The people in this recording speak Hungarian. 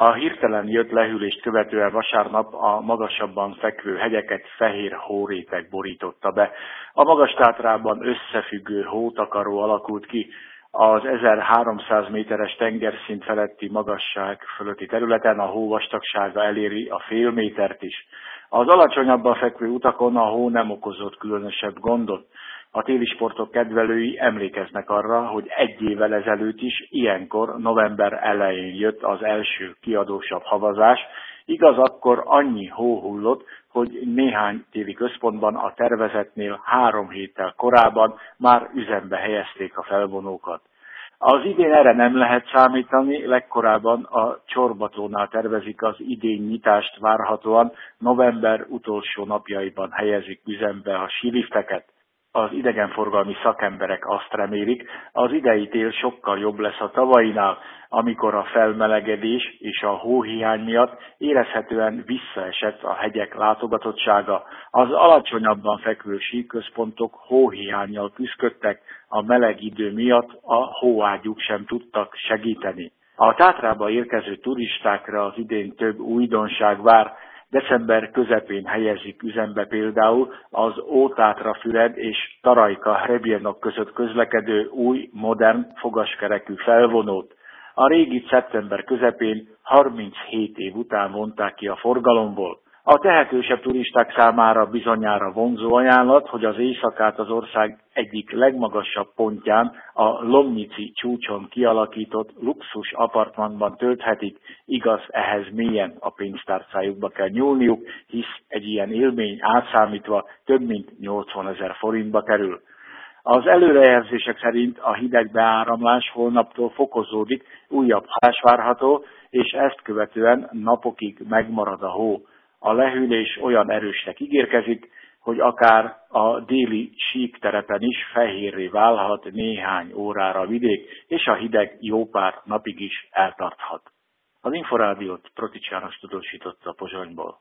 A hirtelen jött lehűlést követően vasárnap a magasabban fekvő hegyeket fehér hóréteg borította be. A Magas-Tátrában összefüggő hótakaró alakult ki, az 1300 méteres tengerszint feletti magasság fölötti területen a hó vastagsága eléri a fél métert is. Az alacsonyabban fekvő utakon a hó nem okozott különösebb gondot. A téli sportok kedvelői emlékeznek arra, hogy egy évvel ezelőtt is ilyenkor november elején jött az első kiadósabb havazás, igaz, akkor annyi hó hullott, hogy néhány téli központban a tervezetnél 3 héttel korábban már üzembe helyezték a felvonókat. Az idén erre nem lehet számítani, legkorábban a Csorbatónál tervezik az idén nyitást, várhatóan november utolsó napjaiban helyezik üzembe a sílifteket. Az idegenforgalmi szakemberek azt remélik, az idei tél sokkal jobb lesz a tavainál, amikor a felmelegedés és a hóhiány miatt érezhetően visszaesett a hegyek látogatottsága. Az alacsonyabban fekvő síközpontok hóhiánnyal küszködtek, a meleg idő miatt a hóágyúk sem tudtak segíteni. A Tátrába érkező turistákra az idén több újdonság vár. December közepén helyezik üzembe például az Ótátra-Füred és Tarajka-Hrebjenok között közlekedő új, modern, fogaskerekű felvonót. A régit szeptember közepén 37 év után vonták ki a forgalomból. A tehetősebb turisták számára bizonyára vonzó ajánlat, hogy az éjszakát az ország egyik legmagasabb pontján, a Lomnici csúcson kialakított luxus apartmanban tölthetik, igaz, ehhez mélyen a pénztárcájukba kell nyúlniuk, hisz egy ilyen élmény átszámítva több mint 80 000 forintba kerül. Az előrejelzések szerint a hideg beáramlás holnaptól fokozódik, újabb havazás várható, és ezt követően napokig megmarad a hó. A lehűlés olyan erősnek ígérkezik, hogy akár a déli síkterepen is fehérré válhat néhány órára a vidék, és a hideg jó pár napig is eltarthat. Az Inforádiót Protics János tudósította Pozsonyból.